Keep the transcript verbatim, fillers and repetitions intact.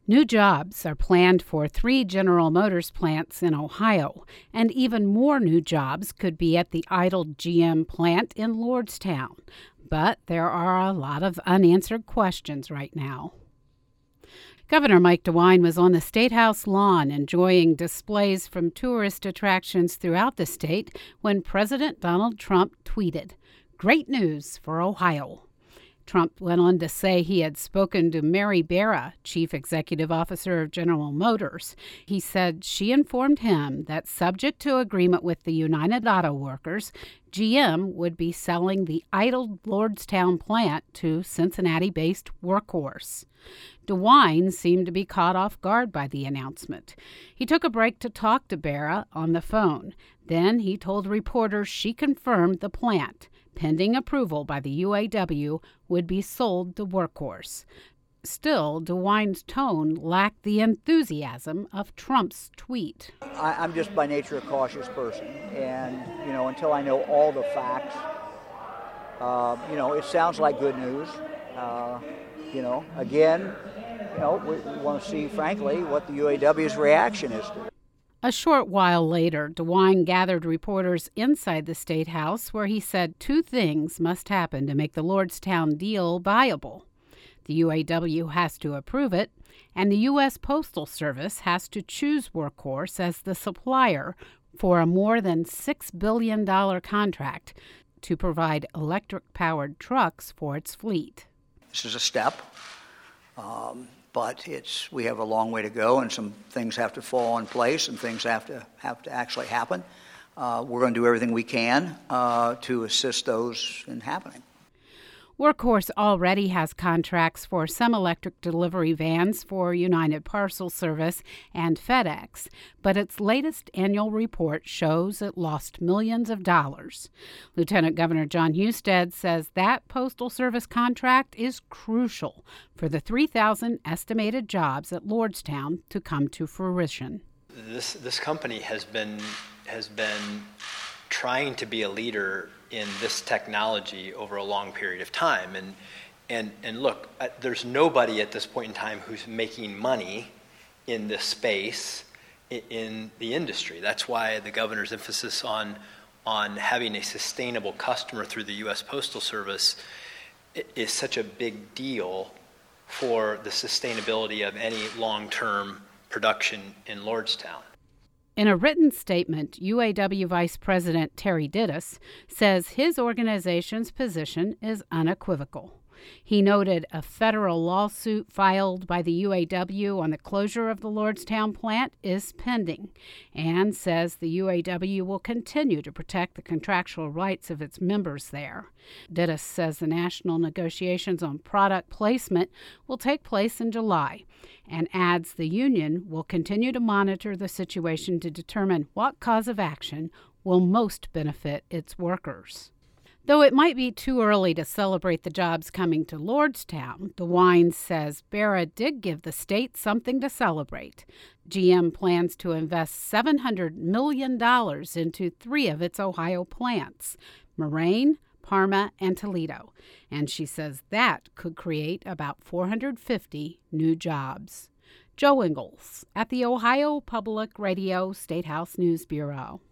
New jobs are planned for three General Motors plants in Ohio, and even more new jobs could be at the idled G M plant in Lordstown. But there are a lot of unanswered questions right now. Governor Mike DeWine was on the State House lawn enjoying displays from tourist attractions throughout the state when President Donald Trump tweeted, "Great news for Ohio." Trump went on to say he had spoken to Mary Barra, Chief Executive Officer of General Motors. He said she informed him that, subject to agreement with the United Auto Workers, G M would be selling the idled Lordstown plant to Cincinnati-based Workhorse. DeWine seemed to be caught off guard by the announcement. He took a break to talk to Barra on the phone. Then he told reporters she confirmed the plant, pending approval by the U A W, would be sold to Workhorse. Still, DeWine's tone lacked the enthusiasm of Trump's tweet. I, I'm just by nature a cautious person, and you know, until I know all the facts, uh, you know, it sounds like good news. Uh, you know, again, you know, we, we want to see, frankly, what the U A W's reaction is to it. A short while later, DeWine gathered reporters inside the State House where he said two things must happen to make the Lordstown deal viable. The U A W has to approve it, and the U S Postal Service has to choose Workhorse as the supplier for a more than six billion dollars contract to provide electric-powered trucks for its fleet. This is a step. Um, But it's we have a long way to go, and some things have to fall in place, and things have to have to actually happen. Uh, we're going to do everything we can uh, to assist those in happening. Workhorse already has contracts for some electric delivery vans for United Parcel Service and FedEx, but its latest annual report shows it lost millions of dollars. Lieutenant Governor Jon Husted says that Postal Service contract is crucial for the three thousand estimated jobs at Lordstown to come to fruition. This this company has been has been trying to be a leader in this technology over a long period of time. And and and look, uh, there's nobody at this point in time who's making money in this space in, in the industry. That's why the governor's emphasis on on having a sustainable customer through the U S Postal Service is such a big deal for the sustainability of any long-term production in Lordstown. In a written statement, U A W Vice President Terry Dittus says his organization's position is unequivocal. He noted a federal lawsuit filed by the U A W on the closure of the Lordstown plant is pending, and says the U A W will continue to protect the contractual rights of its members there. Dittus says the national negotiations on product placement will take place in July, and adds the union will continue to monitor the situation to determine what cause of action will most benefit its workers. Though it might be too early to celebrate the jobs coming to Lordstown, DeWine says Barra did give the state something to celebrate. G M plans to invest seven hundred million dollars into three of its Ohio plants, Moraine, Parma, and Toledo, and she says that could create about four hundred fifty new jobs. Joe Ingles at the Ohio Public Radio State House News Bureau.